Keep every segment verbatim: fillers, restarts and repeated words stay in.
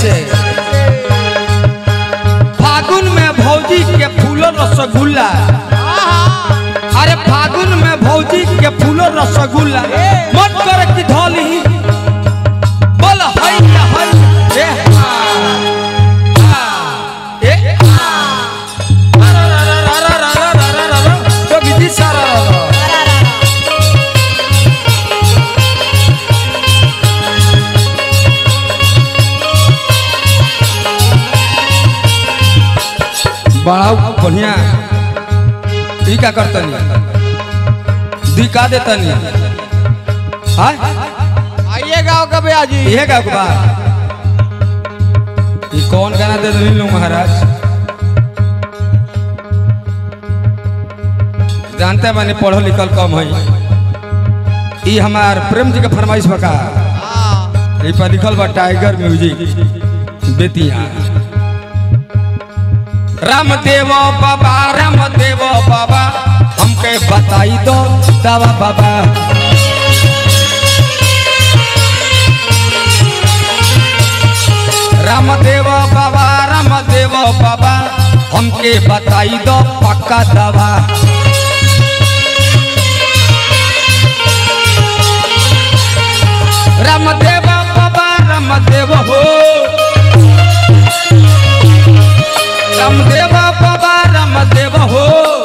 कैसे फागुन में भौजी के फूलो रसगुल्ला, अरे फागुन में भौजी के फूलो रसगुल्ला मन करे कि ढोली बोल हाय हाय ए ए तो विधि सारा बड़ा बढ़िया ई का करतनी दिखा देतनी हाय आइए गाँव का भैया जी ये गाँव का ये कौन गाना दे रही लोग महाराज जानते हैं मैंने पढ़ो लिखल कम है ये हमार प्रेम जी का फरमाइश बका ये पर लिखल बा टाइगर म्यूजिक बेतिया रामदेव बाबा रामदेव बाबा हमके बताई दो दवा बाबा रामदेव बाबा रामदेव बाबा हमके बताई दो पक्का दवा रामदेव बाबा रामदेव हो रामदेव बाबा रामदेव हो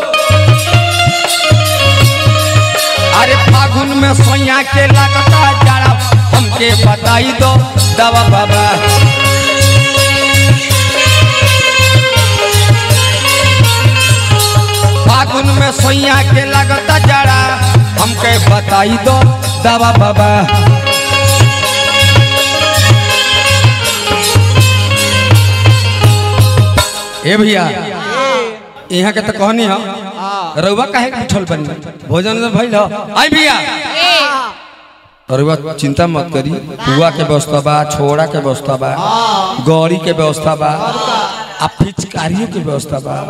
अरे फागुन में सोया के लगता जाड़ा हमके बताई दो दवा बाबा फागुन में सोया के लगता जाड़ा हमके बताई दो दवा बाबा ए भैया यहाँ के तो कहनी है रउआ काहे उठल बनी भोजन भइल आई भैया रउआ चिंता मत करी बुआ के व्यवस्था बा छोड़ा के व्यवस्था बा गौरी के व्यवस्था बा आ पिचकारियों के व्यवस्था बा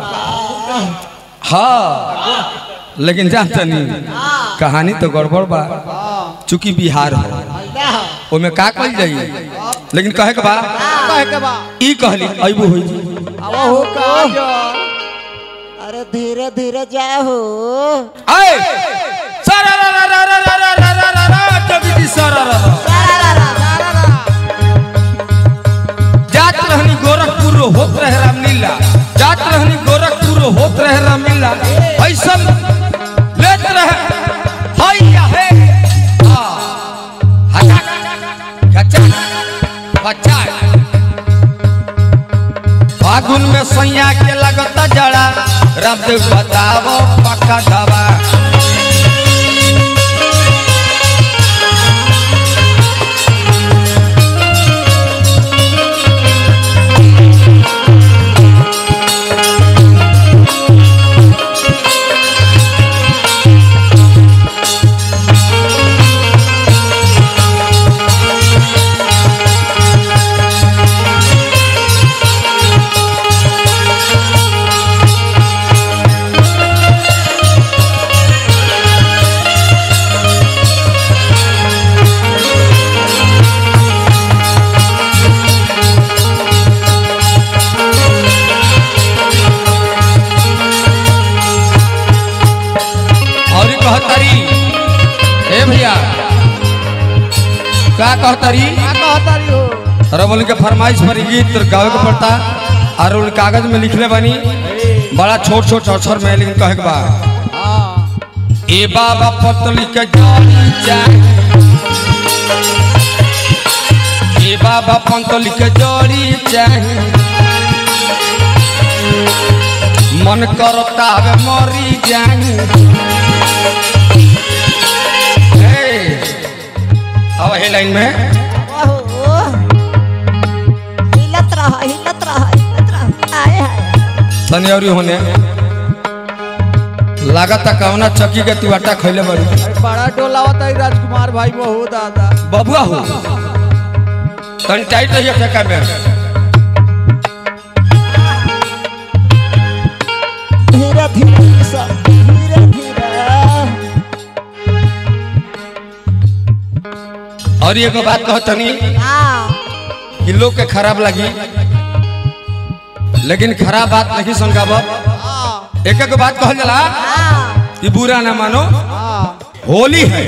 हाँ लेकिन जानता नहीं कहानी तो गड़बड़ बा चूंकि बिहार है ओमे का कल जाइए लेकिन कहे के बा कहे के बा ई कहली अइबू होई अब हो का अरे धीरे धीरे जाओ आए सारा रा रा रा रा रा रा रा रा रा कभी दी सारा रा जात रहनी गोरखपुर होत रहे रामलीला जात रहनी गोरखपुर होत रहे रामलीला ऐसा लेत रहे हाय या है हां हटा गच्चा बच्चा फागुन में सैया के लगता जड़ा रामदेव बताओ पक्का दवा कहतरी ए भैया क्या कहतरी क्या कहतरी हो अरे बोल के फरमाइश पर गीत गावे के पड़ता और उन कागज में लिखले बनी बड़ा छोट छोट अक्षर में लेकिन कहे के बा ए बाबा पतली के जानी चाहे ए बाबा पतली के जोड़ी चाहे मन करता है मरी जाए अब है लाइन में हिलत रहा हिलत रहा हिलत रहा आए हाय तनियौरी होने लागत कवना चक्की के तिवाटा खैले बड़ी बड़ा टोला होता है राजकुमार भाई वो हो दादा बबुआ हो तन टाइट रहिए फेंका में धीरे धीरे सब धीरे धीरे और ये को बात कहतनी हाँ कि लोग के खराब लगी, लेकिन खराब बात नहीं सुन का बाप। एक एक बात कहल जाला कि बुरा ना मानो, होली है।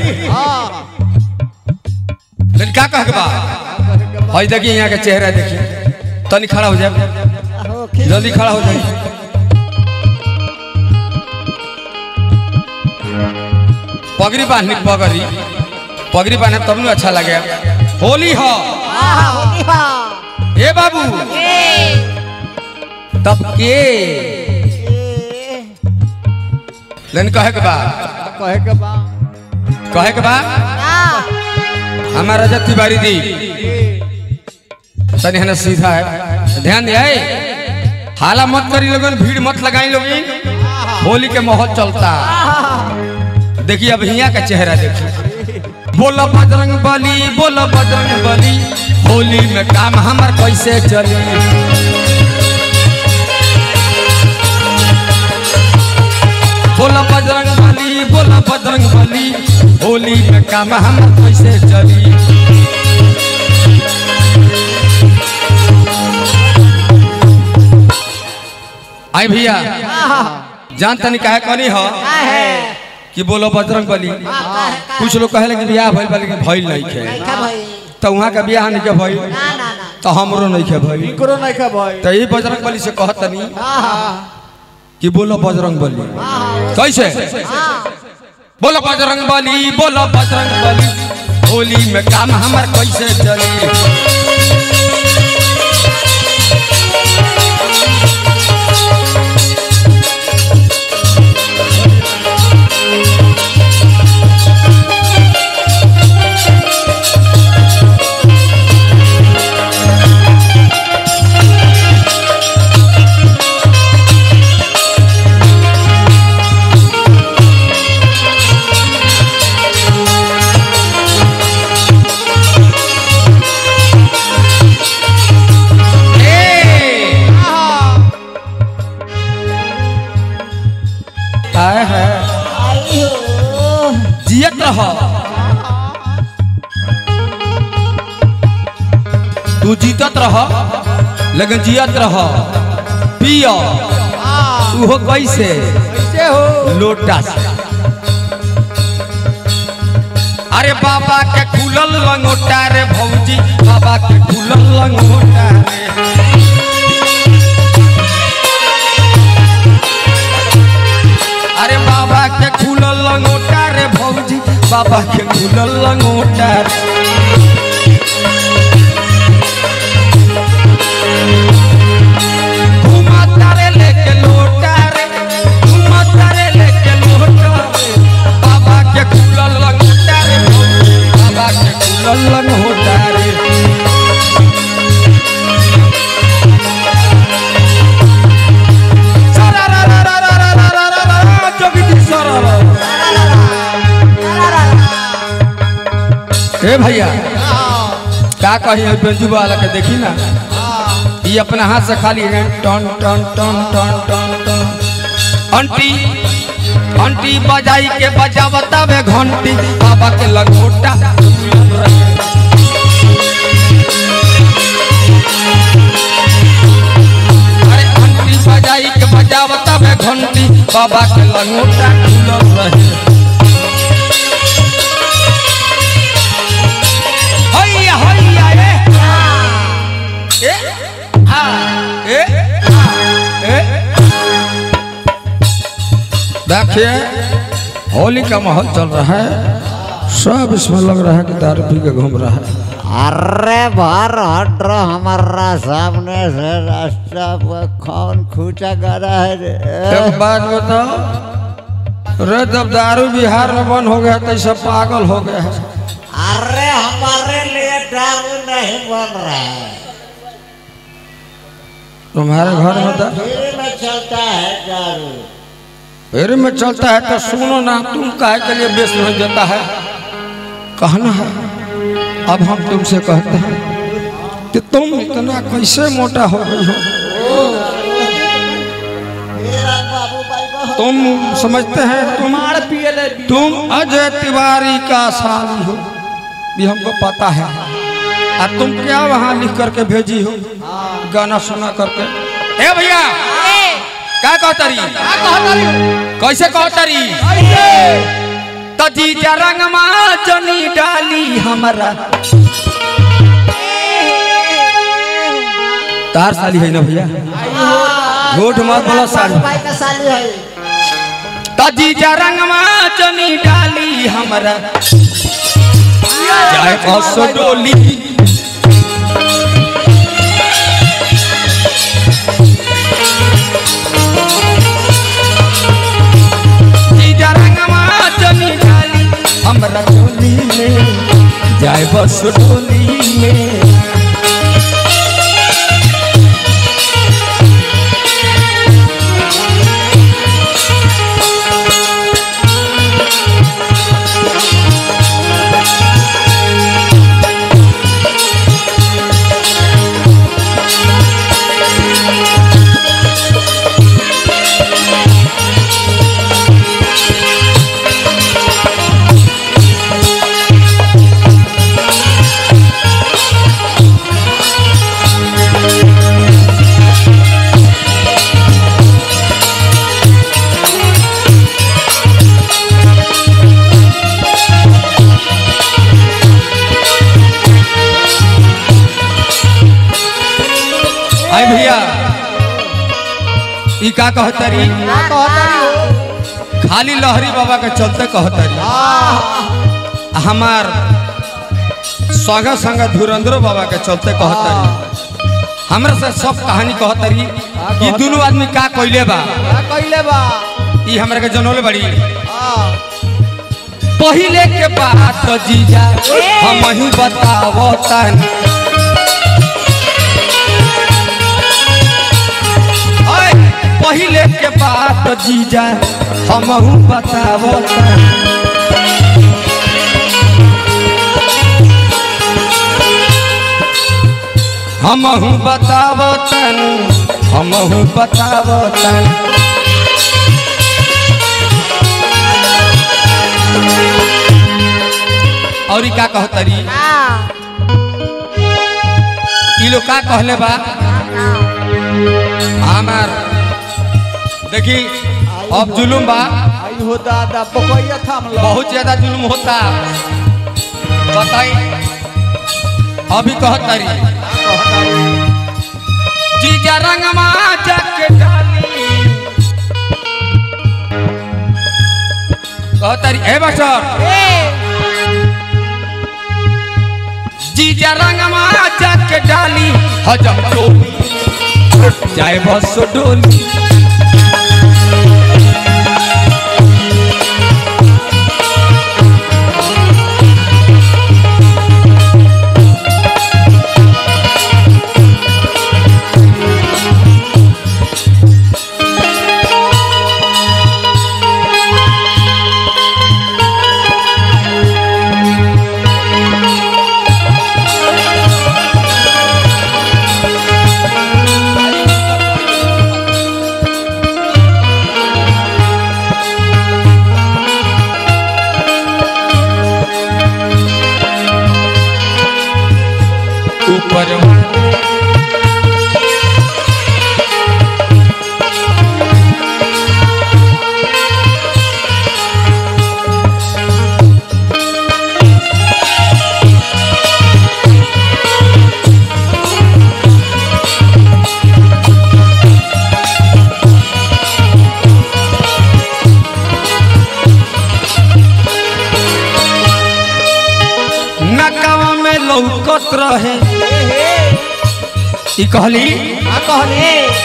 लेकिन क्या कह के बा भाई देखिए यहाँ का चेहरा देखिए, तनी खड़ा हो जाए, जल्दी खड़ा हो जाए। पगड़ी बांधनी, पगड़ी पगड़ी बांधे तब न अच्छा लगे। होली हो ए बाबू तब के लेकिन कहे के बा, कहे के बा कहे के बा हमारा रजत तिवारी दी तनी है ना सीधा है, ध्यान दिया हाला मत करी लोगन, भीड़ मत लगाई लोगन, होली के माहौल चलता। देखिए अब हिया का चेहरा देखिए। बोलो बजरंग बली, बोलो बजरंग बली, होली में काम हमार कैसे चली। बोलो बजरंग बली, बोलो बजरंग बली, होली में काम हमार कैसे चली। आई भैया जानता नहीं काहे कनी हो कि बोलो बजरंग बली। कुछ लोग कहे कि ब्याह भइल लेकिन भइल नहीं खे, तो वहाँ का ब्याह नहीं के भइल तो हमरो नहीं खे भइल, इकरो नहीं के भाई। तो ये बजरंग बली से कहत नहीं कि बोलो बजरंग बली कैसे। बोलो बजरंग बली, बोलो बजरंग बली, होली में काम हमार कैसे चली। जियत रह तू, जीतत रह लेकिन जियत रह। पियो तू हो कैसे, कैसे हो लोटा से। अरे बाबा के खुलल लंगोटा रे भौजी, बाबा के खुलल लंगोटा रे। अरे बाबा के खुलल लंगोटा रे भौजी, बाबा के खुलल लंगोटा रे। घुमाता रे लेके लोटा रे, घुमाता रे लेके लोटा रे, बाबा के खुलल लंगोटा रे भौजी, बाबा के खुलल लंगोटा रे। ए भैया क्या कही बेंजू वाला के देखी ना, ये अपना हाथ से खाली है टन टन टन टन टन टन। अंटी अंटी बजाई के बजावता वे घंटी, बाबा के लंगोटा। अरे अंटी बजाई के बजावता वे घंटी, बाबा के लंगोटा खुलल रहे। देखिए होली का माहौल चल रहा है, सब इसमें लग रहा है कि दारू पी के घूम रहा है। अरे बाहर हट रहा हमारा सामने से रास्ता पर कौन खूचा गड़ा है रे। एक बात बताओ रे, जब दारू बिहार में बंद हो गया तो सब पागल हो गया है। अरे हमारे लिए दारू नहीं बन रहा है, तुम्हारे घर में तो फ्री में चलता है दारू। फ्री में चलता है तो सुनो ना, तुम काहे के लिए बेच नहीं देता है, कहना है। अब हम तुमसे कहते हैं कि तुम इतना कैसे मोटा हो गई हो। तुम समझते हैं तुम तुम अजय तिवारी का साली हो, भी हमको पता है। आ तुम क्या वहाँ लिख करके भेजी हो गाना सुना करके? ए भैया क्या कहतरी कैसे कहतरी तो जीजा रंगमा जनी डाली हमारा तार साली है ना भैया झूठ मत बोलो साली तो जीजा रंगमा जनी डाली हमारा जाए बस डोली जीजा रंगमा जनी डाली हमारा डोली में जाए बस डोली में भैया ई का कहतरी खाली लहरी बाबा के चलते कहतरी हमार संग संग धुरंधरो बाबा के चलते कहतरी हमरा से सब कहानी कहतरी ई दोनों आदमी का कइले बा कइले बा ई हमरा के जनोले बड़ी पहिले के बात जीजा हम ही बतावतन पहिले के बात जीजा हमहू बतावतन हमहू बतावतन हमहू बतावतन और का कहतरी ई लोग का कहले बा हमार देखी अब जुलुम बा आई हो दादा पकोइया थाम लो बहुत ज्यादा जुलुम होता बताई अभी कहतरी जीजा रंगमा जाके डाली कहतरी ए बसर जीजा रंगमा जाके डाली हजम डोली जाए बस डोली ऊपर नकावा में लौकत रहे ई कहली आ कहली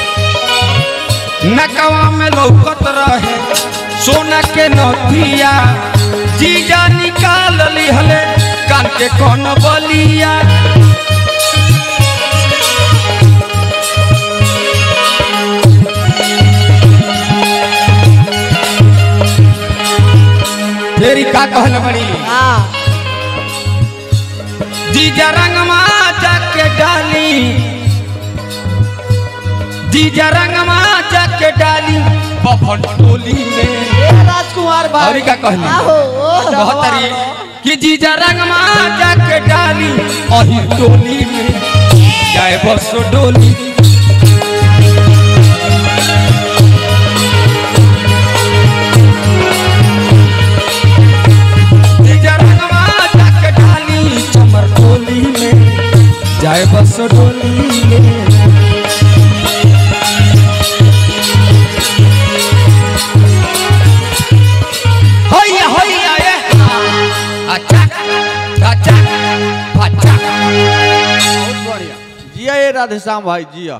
नकावा में लौकत रहे सोना के नथिया जीजा निकाल ली हले कान के कौन बलिया फेरी का कहले बड़ी जीजा रंगमा जाके डाली जीजा रंगमा जाके डाली बभन टोली में राजकुमार भाई और का कहली कहतरी कि जीजा रंगमा जाके डाली अही टोली में जाए बसो डोली जीजा रंगमा जाके डाली चमर टोली में जाए बसो डोली में जिया ये राधेश्याम भाई जिया।